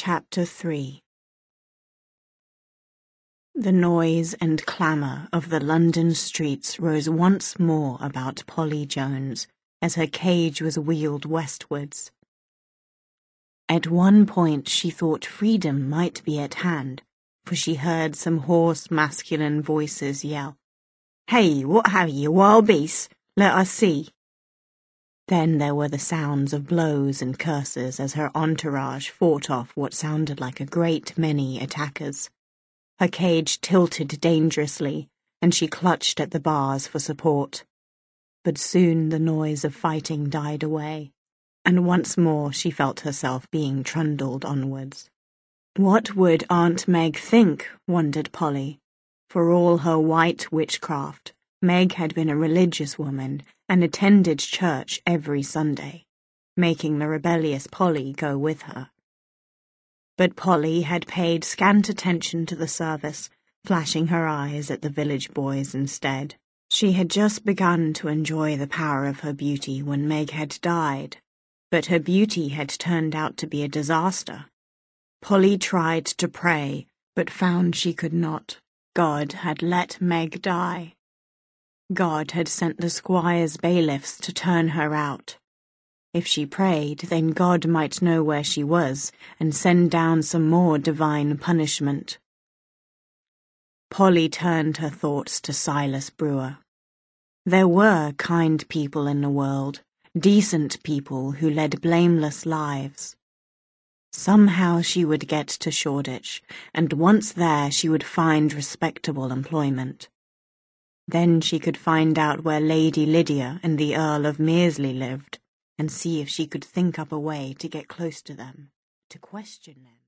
Chapter 3. The noise and clamour of the London streets rose once more about Polly Jones as her cage was wheeled westwards. At one point she thought freedom might be at hand, for she heard some hoarse masculine voices yell, "Hey, what have you, wild beasts? Let us see." Then there were the sounds of blows and curses as her entourage fought off what sounded like a great many attackers. Her cage tilted dangerously, and she clutched at the bars for support. But soon the noise of fighting died away, and once more she felt herself being trundled onwards. What would Aunt Meg think, wondered Polly. For all her white witchcraft, Meg had been a religious woman and attended church every Sunday, making the rebellious Polly go with her. But Polly had paid scant attention to the service, flashing her eyes at the village boys instead. She had just begun to enjoy the power of her beauty when Meg had died, but her beauty had turned out to be a disaster. Polly tried to pray, but found she could not. God had let Meg die. God had sent the squire's bailiffs to turn her out. If she prayed, then God might know where she was and send down some more divine punishment. Polly turned her thoughts to Silas Brewer. There were kind people in the world, decent people who led blameless lives. Somehow she would get to Shoreditch, and once there she would find respectable employment. Then she could find out where Lady Lydia and the Earl of Mearsley lived, and see if she could think up a way to get close to them, to question them.